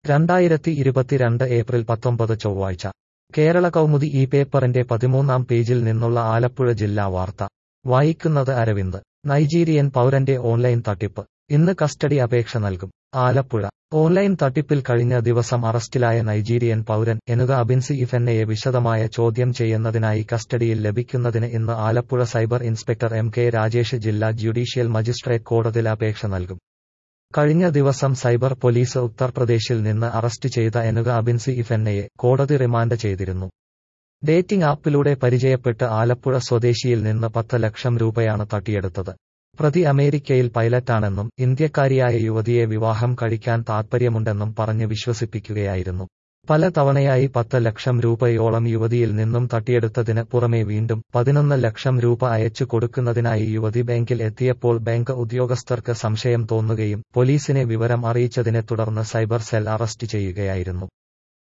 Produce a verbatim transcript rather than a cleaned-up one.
രണ്ടായിരത്തി ഇരുപത്തിരണ്ട് ഏപ്രിൽ പത്തൊമ്പത് ചൊവ്വാഴ്ച കേരള കൗമുദി ഈ പേപ്പറിന്റെ പതിമൂന്നാം പേജിൽ നിന്നുള്ള ആലപ്പുഴ ജില്ലാ വാർത്ത വായിക്കുന്നത് അരവിന്ദ്. നൈജീരിയൻ പൗരന്റെ ഓൺലൈൻ തട്ടിപ്പ്, ഇന്ന് കസ്റ്റഡി അപേക്ഷ നൽകും. ആലപ്പുഴ ഓൺലൈൻ തട്ടിപ്പിൽ കഴിഞ്ഞ ദിവസം അറസ്റ്റിലായ നൈജീരിയൻ പൗരൻ എനുക അബിൻസി ഇഫെന്നയെ വിശദമായ ചോദ്യം ചെയ്യുന്നതിനായി കസ്റ്റഡിയിൽ ലഭിക്കുന്നതിന് ഇന്ന് Alappuzha cyber inspector M K Rajesh ജില്ലാ ജുഡീഷ്യൽ മജിസ്ട്രേറ്റ് കോടതിയിൽ അപേക്ഷ നൽകും. കഴിഞ്ഞ ദിവസം സൈബർ പോലീസ് ഉത്തർപ്രദേശിൽ നിന്ന് അറസ്റ്റ് ചെയ്ത എനുക അബിൻസി ഇഫെന്നയെ കോടതി റിമാൻഡ് ചെയ്തിരുന്നു. ഡേറ്റിംഗ് ആപ്പിലൂടെ പരിചയപ്പെട്ട് ആലപ്പുഴ സ്വദേശിയിൽ നിന്ന് പത്ത് ലക്ഷം രൂപയാണ് തട്ടിയെടുത്തത്. പ്രതി അമേരിക്കയിൽ പൈലറ്റാണെന്നും ഇന്ത്യക്കാരിയായ യുവതിയെ വിവാഹം കഴിക്കാൻ താൽപ്പര്യമുണ്ടെന്നും പറഞ്ഞ് വിശ്വസിപ്പിക്കുകയായിരുന്നു. പല തവണയായി പത്ത് ലക്ഷം രൂപയോളം യുവതിയിൽ നിന്നും തട്ടിയെടുത്തതിന് പുറമെ വീണ്ടും പതിനൊന്ന് ലക്ഷം രൂപ അയച്ചു കൊടുക്കുന്നതിനായി യുവതി ബാങ്കിൽ എത്തിയപ്പോൾ ബാങ്ക് ഉദ്യോഗസ്ഥർക്ക് സംശയം തോന്നുകയും പോലീസിനെ വിവരം അറിയിച്ചതിനെ തുടർന്ന് സൈബർ സെൽ അറസ്റ്റ് ചെയ്യുകയായിരുന്നു.